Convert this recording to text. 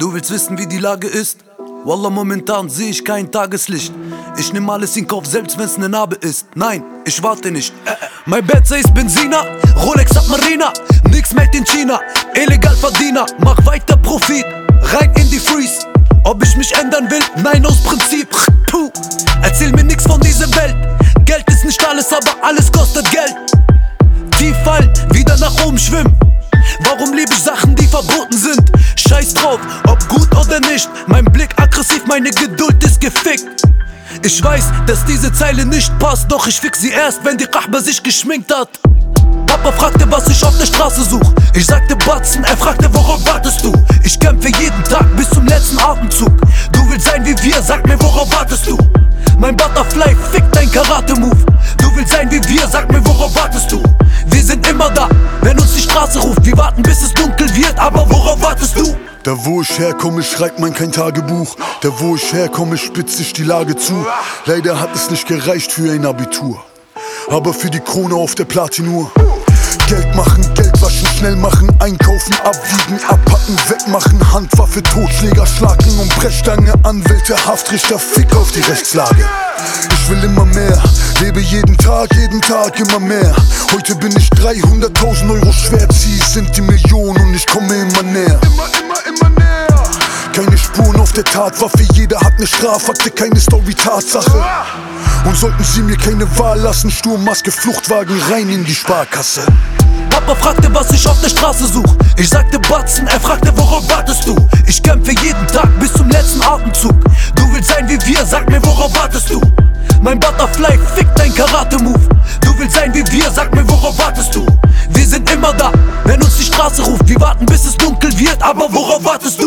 Du willst wissen, wie die Lage ist? Wallah, momentan sehe ich kein Tageslicht. Ich nehm alles in Kauf, selbst wenn's ne Narbe ist. Nein, ich warte nicht. Mein Bett ist Benziner, Rolex hat Marina. Nix made in China, illegal Verdiener. Mach weiter Profit, rein in die Freeze. Ob ich mich ändern will? Nein, aus Prinzip. Puh. Erzähl mir nix von dieser Welt. Geld ist nicht alles, aber alles kostet Geld. Tief fallen, wieder nach oben schwimmen. Warum liebe ich Sachen, die verboten sind? Scheiß drauf, ob gut oder nicht. Mein Blick aggressiv, meine Geduld ist gefickt. Ich weiß, dass diese Zeile nicht passt, doch ich fix sie erst, wenn die Kahba sich geschminkt hat. Papa fragte, was ich auf der Straße such. Ich sagte Batzen, er fragte, worauf wartest du? Ich kämpfe jeden Tag bis zum letzten Atemzug. Du willst sein wie wir, sag mir, worauf wartest du? Mein Butterfly fickt dein Karate-Move. Du willst sein wie wir, sag mir, worauf wartest du? Wir sind immer da, wenn uns die Straße ruft. Wir warten, bis es dunkel wird, aber worauf wartest du? Da wo ich herkomme, schreibt man kein Tagebuch. Da wo ich herkomme, spitzt sich die Lage zu. Leider hat es nicht gereicht für ein Abitur, aber für die Krone auf der Platinur. Geld machen, Geld waschen, schnell machen, einkaufen, abwiegen, abpacken, wegmachen, Handwaffe, Totschläger, Schlagen und Brechstange, Anwälte, Haftrichter, Fick auf die Rechtslage. Ich will immer mehr, lebe jeden Tag immer mehr. Heute bin ich 300.000 Euro schwer, Ziel sind die Millionen und ich komme immer näher. Immer näher. Keine Spuren auf der Tatwaffe, jeder hat ne Strafakte, keine Story, Tatsache. Und sollten sie mir keine Wahl lassen, Sturmmaske, Fluchtwagen, rein in die Sparkasse. Papa fragte, was ich auf der Straße such. Ich sagte Batzen, er fragte, worauf wartest du? Ich kämpfe jeden Tag bis zum letzten Atemzug. Du willst sein wie wir, sag mir, worauf wartest du? Mein Butterfly fickt dein Karate-Move. Du willst sein wie wir, sag mir, worauf wartest du? Wir sind immer da, wenn uns die Straße ruft. Wir warten, bis es dunkel wird, aber worauf wartest du?